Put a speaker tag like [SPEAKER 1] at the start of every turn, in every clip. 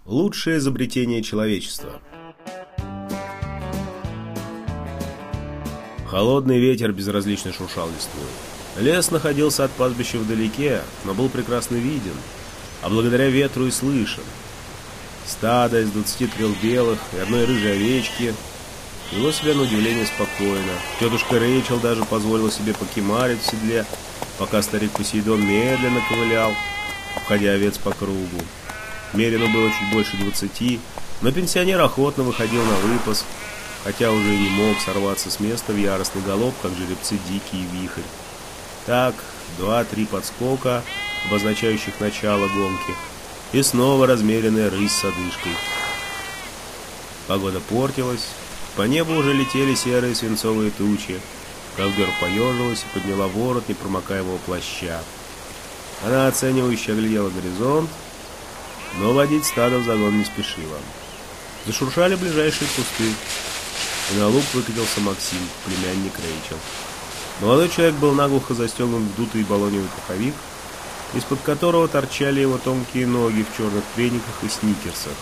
[SPEAKER 1] Лучшее изобретение человечества. Холодный ветер безразлично шуршал листвой. Лес находился от пастбища вдалеке, но был прекрасно виден, а благодаря ветру и слышен. Стадо из 23 белых и одной рыжей овечки вело себя на удивление спокойно. Тетушка Рэйчел даже позволила себе покемарить в седле, пока старик Посейдон медленно ковылял, обходя овец по кругу. Мерину было чуть больше 20, но пенсионер охотно выходил на выпас, хотя уже и не мог сорваться с места в яростный галоп, как жеребцы Дикий и Вихрь. Так, 2-3 подскока, обозначающих начало гонки, и снова размеренная рысь с одышкой. Погода портилась, по небу уже летели серые свинцовые тучи. Ковдер поежилась и подняла ворот непромокаемого плаща. Она оценивающе оглядела горизонт, но водить стадо в загон не спешила. Зашуршали ближайшие кусты, и на луг выкатился Максим, племянник Рэйчел. Молодой человек был наглухо застегнут в дутый баллоневый пуховик, из-под которого торчали его тонкие ноги в черных трениках и сникерсах.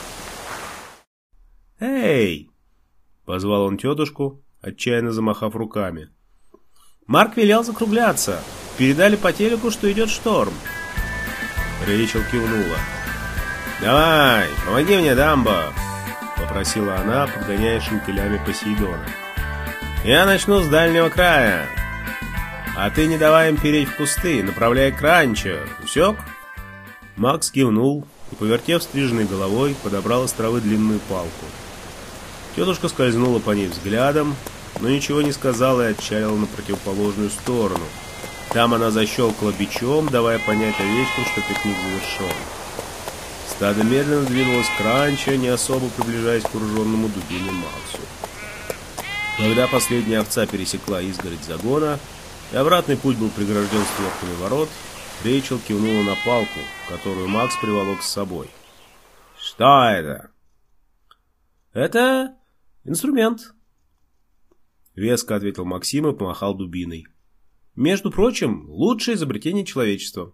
[SPEAKER 1] «Эй!» — позвал он тетушку, отчаянно замахав руками. «Марк велел закругляться. Передали по телеку, что идет шторм». Рэйчел кивнула. «Давай, помоги мне, Дамбо!» — попросила она, подгоняя шинкелями Посейдона. «Я начну с дальнего края, а ты не давай им переть в кусты, направляй к ранчо. Усек?» Макс кивнул и, повертев стриженной головой, подобрал из травы длинную палку. Тетушка скользнула по ней взглядом, но ничего не сказала и отчалила на противоположную сторону. Там она защелкала бичом, давая понять овечкам, что пикник завершен. Стадо медленно двинулось к ранчо, не особо приближаясь к вооруженному дубиной Максу. Когда последняя овца пересекла изгородь загона, и обратный путь был прегражден створками ворот, Рэйчел кивнула на палку, которую Макс приволок с собой. «Что это?» «Это инструмент», — веско ответил Максим и помахал дубиной. «Между прочим, лучшее изобретение человечества».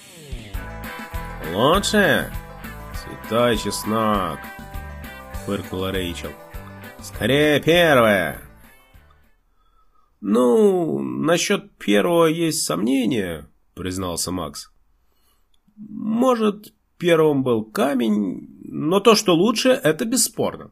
[SPEAKER 1] «Лучшее? Святой чеснок!» — фыркнула Рэйчел. «Скорее первое!» «Ну, насчет первого есть сомнения», — признался Макс. «Может, первым был камень, но то, что лучше, это бесспорно».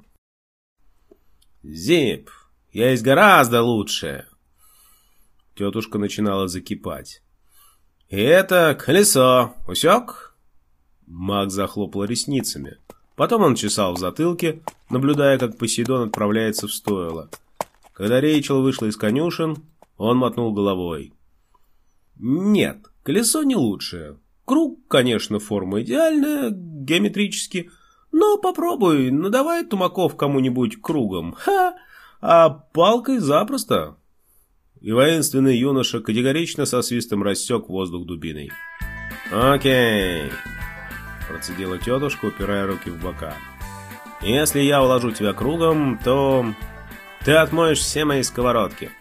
[SPEAKER 1] «Зип, есть гораздо лучшее». Тетушка начинала закипать. «И это колесо. Усек?» Макс захлопал ресницами. Потом он чесал в затылке, наблюдая, как Посейдон отправляется в стойло. Когда Рэйчел вышла из конюшен, он мотнул головой. «Нет, колесо не лучшее. Круг, конечно, форма идеальная, геометрически, но попробуй, надавай тумаков кому-нибудь кругом. Ха! А палкой запросто». И воинственный юноша категорично со свистом рассек воздух дубиной. «Окей», — процедила тетушка, упирая руки в бока. «Если я уложу тебя кругом, то ты отмоешь все мои сковородки».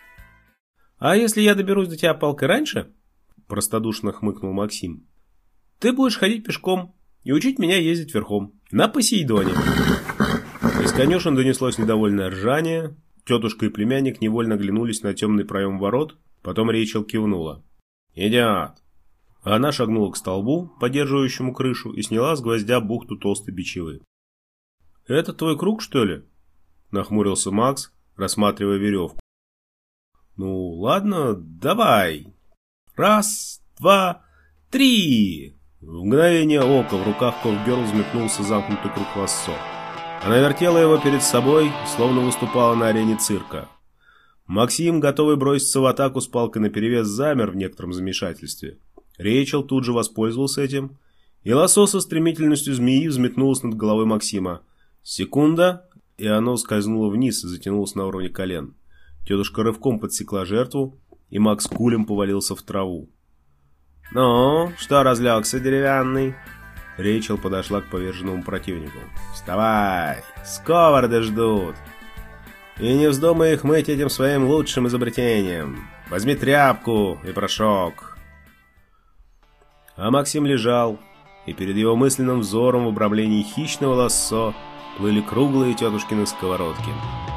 [SPEAKER 1] «А если я доберусь до тебя палкой раньше?» — простодушно хмыкнул Максим. «Ты будешь ходить пешком и учить меня ездить верхом. На Посейдоне». Из конюшен донеслось недовольное ржание. Тетушка и племянник невольно оглянулись на темный проем ворот. Потом Рэйчел кивнула. «Идет». Она шагнула к столбу, поддерживающему крышу, и сняла с гвоздя бухту толстой бичевы. «Это твой круг, что ли?» — нахмурился Макс, рассматривая веревку. «Ну, ладно, давай. 1, 2, 3!» В мгновение ока в руках Ковгерл взметнулся замкнутый круг лассо. Она вертела его перед собой, словно выступала на арене цирка. Максим, готовый броситься в атаку с палкой наперевес, замер в некотором замешательстве. Рэйчел тут же воспользовался этим, и лассо со стремительностью змеи взметнулось над головой Максима. Секунда, и оно скользнуло вниз и затянулось на уровне колен. Тетушка рывком подсекла жертву, и Макс кулем повалился в траву. «Ну, что разлегся, деревянный?» Рэйчел подошла к поверженному противнику. «Вставай! Сковороды ждут! И не вздумай их мыть этим своим лучшим изобретением! Возьми тряпку и порошок!» А Максим лежал, и перед его мысленным взором в обрамлении хищного лассо плыли круглые тетушкины сковородки.